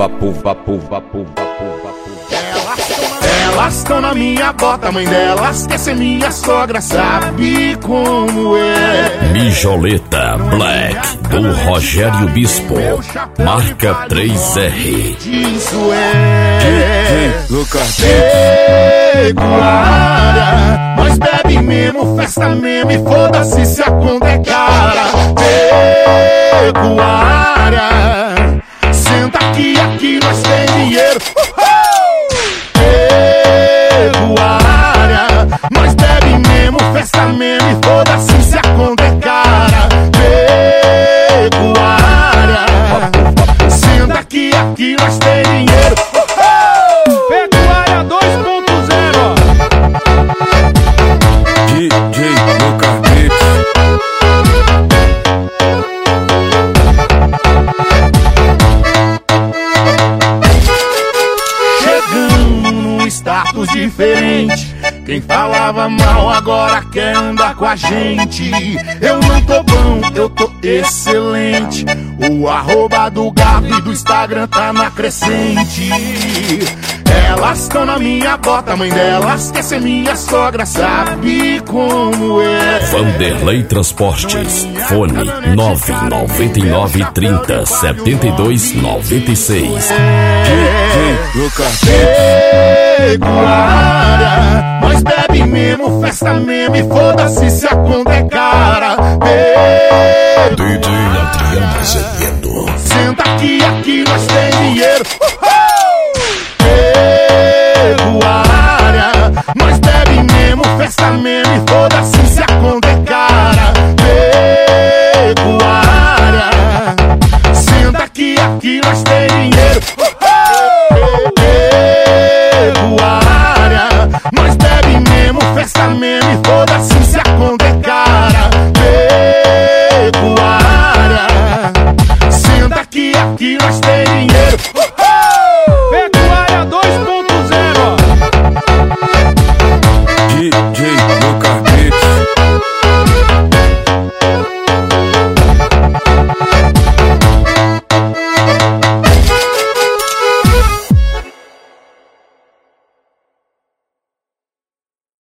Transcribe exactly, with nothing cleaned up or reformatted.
vapo, vapo, vapo, vapo, vapo. Elas estão na minha bota, mãe delas quer ser minha sogra, sabe como é. Mijoleta Black do Rogério Bispo, marca três R. Isso é pecuária, nós bebe mesmo, festa mesmo e foda-se se a conta é cara. Pecuária, senta aqui, aqui nós tem dinheiro. Pecuária, nós bebe mesmo, festa mesmo e foda-se se a conta é cara. Pecuária, senta aqui, aqui nós tem dinheiro. Pecuária dois ponto zero. D J Lucas Beats. Chegando num status diferente, quem falava mal agora quer andar com a gente. Eu não tô bom, eu tô excelente. O arroba do Gato e do Instagram tá na crescente. Elas estão na minha bota, mãe delas quer ser minha sogra, sabe como é. Vanderlei Transportes, fone nove nove nove trinta, setenta e dois noventa e seis. Pecuária, nós bebe mesmo, festa mesmo e foda-se se a conta é cara. D J Adriano Azevedo. Senta aqui, aqui nós tem dinheiro. Pecuária, nós bebe mesmo, festa mesmo e foda-se se a conta é cara. Pecuária, senta aqui, aqui nós tem dinheiro.